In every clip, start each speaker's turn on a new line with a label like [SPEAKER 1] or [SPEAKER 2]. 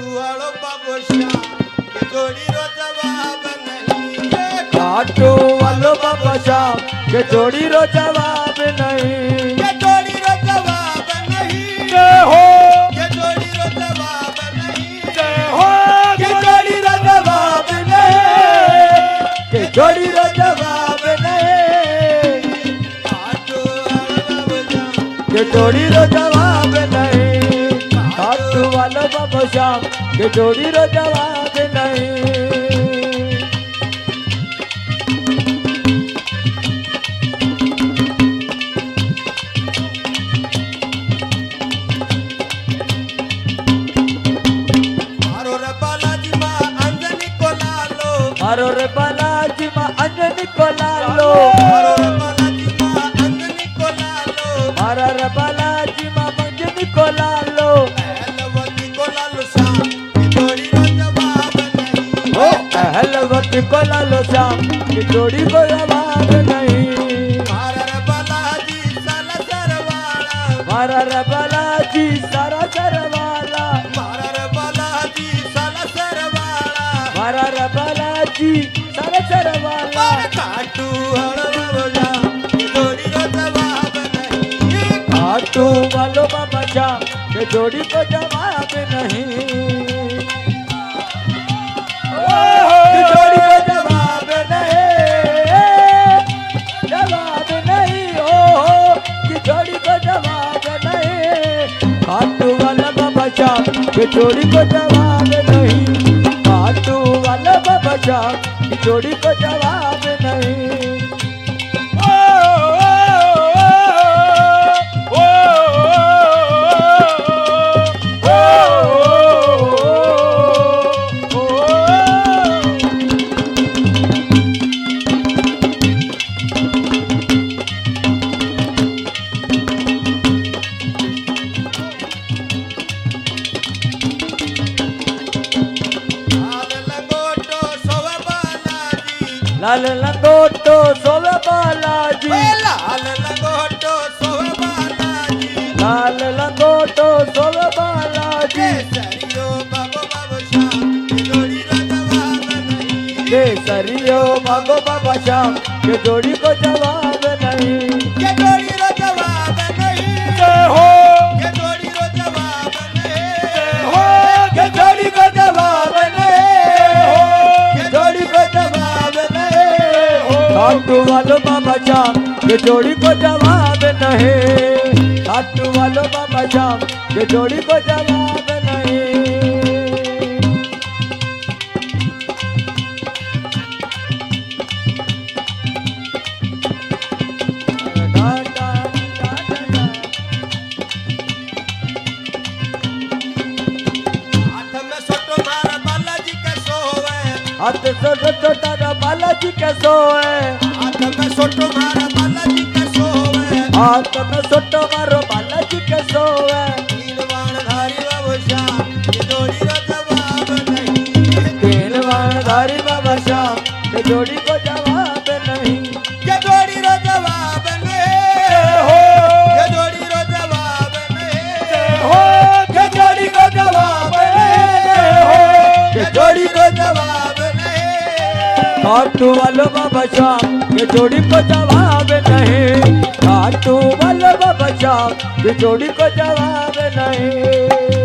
[SPEAKER 1] वालो बाबू श्याम के जोड़ी रो जवाब नहीं।
[SPEAKER 2] खाटू वालो बाबा श्याम के जोड़ी रो जवाब नहीं।
[SPEAKER 1] के जोड़ी रो जवाब नहीं।
[SPEAKER 2] जय हो
[SPEAKER 1] के जोड़ी रो जवाब नहीं।
[SPEAKER 2] जय हो के जोड़ी रो जवाब नहीं। के जोड़ी रो जवाब नहीं।
[SPEAKER 1] खाटू वालो बाबू श्याम
[SPEAKER 2] के जोड़ी रो जवाब नहीं। खाटू वालो बाबा श्याम के जोड़ी रो जवाब नहीं।
[SPEAKER 1] मारो रे बालाजी माँ अंजनी को लालो।
[SPEAKER 2] मारो रे बालाजी माँ अंजनी को लालो।
[SPEAKER 1] मारो रे बालाजी माँ अंजनी को लालो।
[SPEAKER 2] मारा रे बालाजी माँ अंजनी को लालो।
[SPEAKER 1] पहलवती को लालो श्याम की जोड़ी रो जवाब नहीं।
[SPEAKER 2] ओ अहलवती को लालो श्याम की जोड़ी को जवाब नहीं।
[SPEAKER 1] मारा रे बालाजी साला सरवाला।
[SPEAKER 2] मारा रे बालाजी सारा सरवाला।
[SPEAKER 1] मारा रे बालाजी साला सरवाला।
[SPEAKER 2] मारा रे बालाजी सारा सरवाला।
[SPEAKER 1] और खाटू हड़ बाबा की जोड़ी रो जवाब नहीं।
[SPEAKER 2] खाटू वालो बाबा श्याम के जोड़ी को जवाब नहीं। की जोड़ी को जवाब नहीं। जवाब नहीं हो की जोड़ी को जवाब नहीं। खाटू वाला बाबा श्याम की जोड़ी को जवाब नहीं। खाटू वाला बाबा श्याम की जोड़ी को जवाब नहीं।
[SPEAKER 1] लाल लंगोटो सोवे बालाजी।
[SPEAKER 2] लाल लंगोटो सोवे बालाजी।
[SPEAKER 1] लाल लंगोटो सोवे बालाजी।
[SPEAKER 2] लाल लंगोटो सोवे बालाजी।
[SPEAKER 1] केसरियो बाबो बाबू श्याम की जोड़ी रो जवाब नहीं।
[SPEAKER 2] केसरियो भागो बाबा श्याम के जोड़ी को जवाब नहीं।
[SPEAKER 1] के जोड़ी रो जवाब नहीं।
[SPEAKER 2] जय हो
[SPEAKER 1] के जोड़ी रो जवाब नहीं।
[SPEAKER 2] जय हो के जोड़ी को जवाब नहीं। के जोड़ी को जवाब नहीं। खाटू वालो बाबा श्याम के जोड़ी को जवाब नहीं। खाटू वालो बाबा श्याम के जोड़ी को जवाब नहीं।
[SPEAKER 1] हाथ में सोटो मारा बालाजी के सोवे।
[SPEAKER 2] हाथ से तारा बालाजी के सोए।
[SPEAKER 1] हाथ में सोटो मारा बालाजी के सोवे।
[SPEAKER 2] हाथ में सोटो मारो बालाजी के सोए।
[SPEAKER 1] तीन बाणधारी बाबू श्याम की जोड़ी रो जवाब नहीं।
[SPEAKER 2] तीन बाणधारी बाबा श्याम के जोड़ी को जवाब नहीं।
[SPEAKER 1] के जोड़ी रो जवाब नहीं।
[SPEAKER 2] हो
[SPEAKER 1] के जोड़ी रो जवाब नहीं।
[SPEAKER 2] हो के जोड़ी को जवाब नहीं। हो के जोड़ी को
[SPEAKER 1] जवाब नहीं।
[SPEAKER 2] खाटू वालो बाबा श्याम के जोड़ी को जवाब नहीं। खाटू वालो बाबा श्याम के जोड़ी को जवाब नहीं।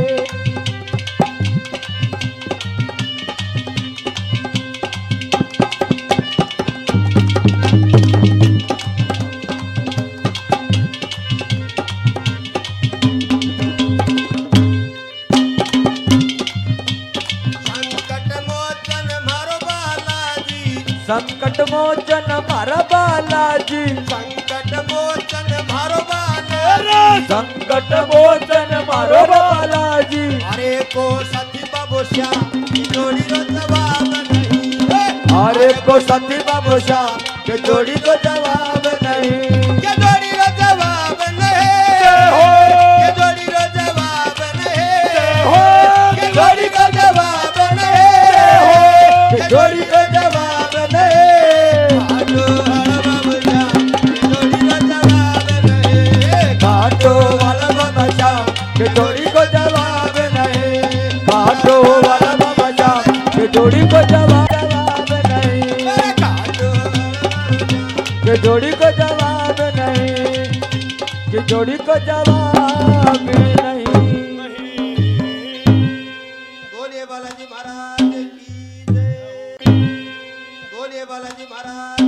[SPEAKER 2] संकट मोचन मारो बालाजी।
[SPEAKER 1] संकट मोचन मारो बालाजी।
[SPEAKER 2] संकट मोचन मारो बालाजी।
[SPEAKER 1] अरे को सती बाबू श्याम की जोड़ी रो जवाब नहीं।
[SPEAKER 2] अरे को सती बाबू श्याम के जोड़ी को जवाब नहीं।
[SPEAKER 1] के जोड़ी रो जवाब नहीं।
[SPEAKER 2] हो
[SPEAKER 1] के जोड़ी रो जवाब नहीं।
[SPEAKER 2] हो
[SPEAKER 1] के जोड़ी को जवाब नहीं।
[SPEAKER 2] के जोड़ी को जवाब नहीं।
[SPEAKER 1] खाटू वाला बाबा श्याम की जोड़ी रो जवाब नहीं।
[SPEAKER 2] के जोड़ी को जवाब नहीं। खाटू जोड़ी को जवाब नहीं, कि जोड़ी को जवाब नहीं, कि जोड़ी को जवाब नहीं।
[SPEAKER 1] बोलिए बालाजी महाराज की जय, बोलिए बालाजी महाराज